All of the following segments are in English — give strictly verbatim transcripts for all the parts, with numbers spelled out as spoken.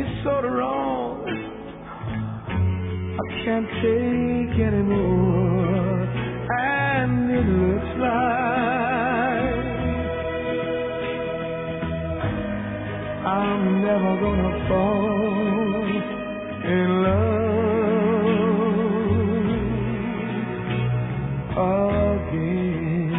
sort of wrong. I can't take anymore, and it looks like I'm never gonna fall in love again.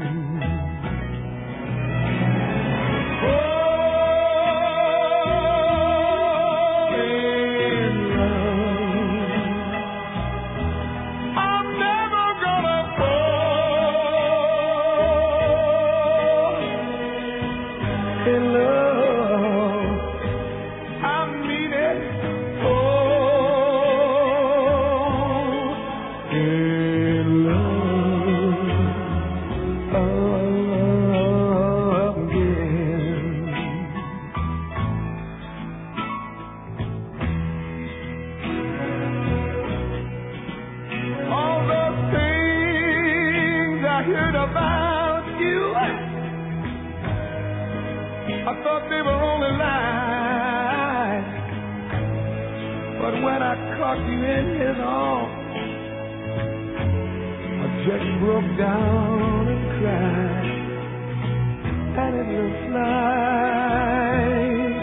Broke down and cried, and it looks like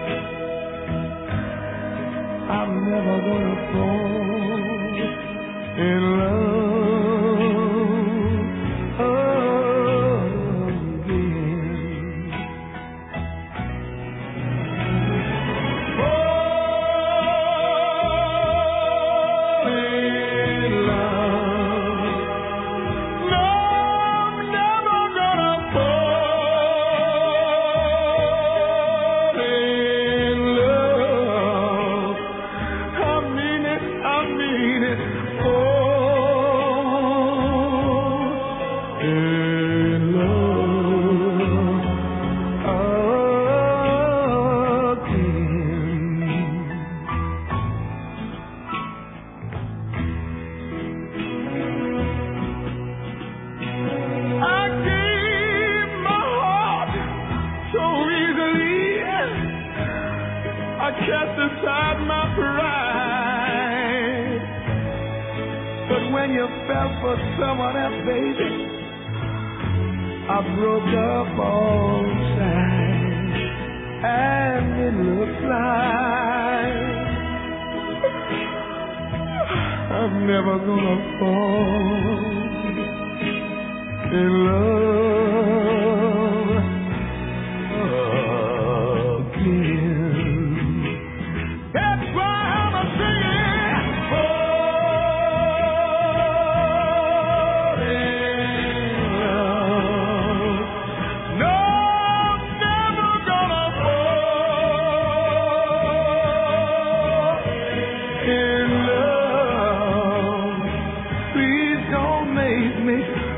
I'm never gonna fall in love again. Someone else, baby, I broke up all inside, and it looks like I'm never gonna fall in love again. That's why I'm a singing. Oh, me